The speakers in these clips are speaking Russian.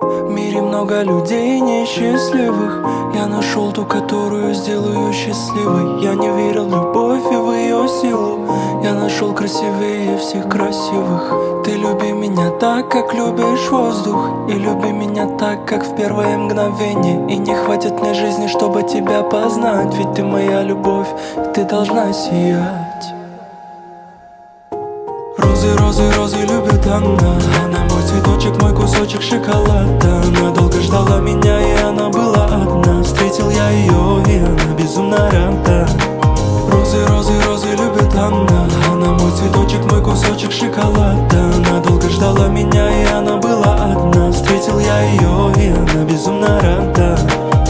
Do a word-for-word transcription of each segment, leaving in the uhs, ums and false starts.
В мире много людей несчастливых. Я нашел ту, которую сделаю счастливой. Я не верил в любовь и в ее силу. Я нашел красивее всех красивых. Ты люби меня так, как любишь воздух. И люби меня так, как в первое мгновение. И не хватит мне жизни, чтобы тебя познать. Ведь ты моя любовь, и ты должна сиять. Розы, розы, розы любит она. Она мой цветочек, мой кусочек шоколада. Она долго ждала меня, и она была одна. Встретил я ее, и она безумно рада. Розы, розы, розы любит она. Она мой цветочек, мой кусочек шоколада. Она долго ждала меня, и она была одна. Встретил я ее, и она безумно рада.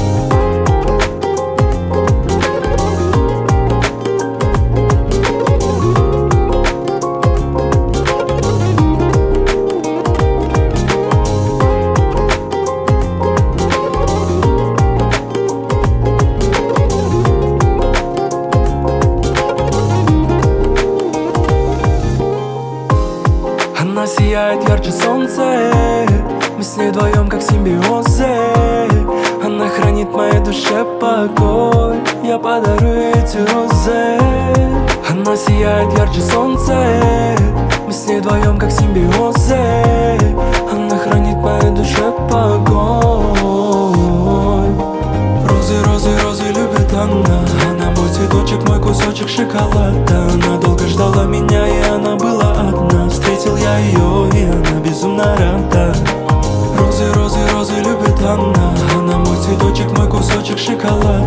Она сияет ярче солнца, мы с ней вдвоем как симбиозы. Она хранит моей душе покой, я подарю эти розы. Она сияет ярче солнца, мы с ней вдвоем как симбиозы. Она хранит моей душе покой. Розы, розы, розы любит она. Она мой цветочек, мой кусочек шоколада. Она долго ждала меня, и она была одна. Встретил я ее, и она безумно рада. Розы, розы, розы любит она. Она мой цветочек, мой кусочек шоколада.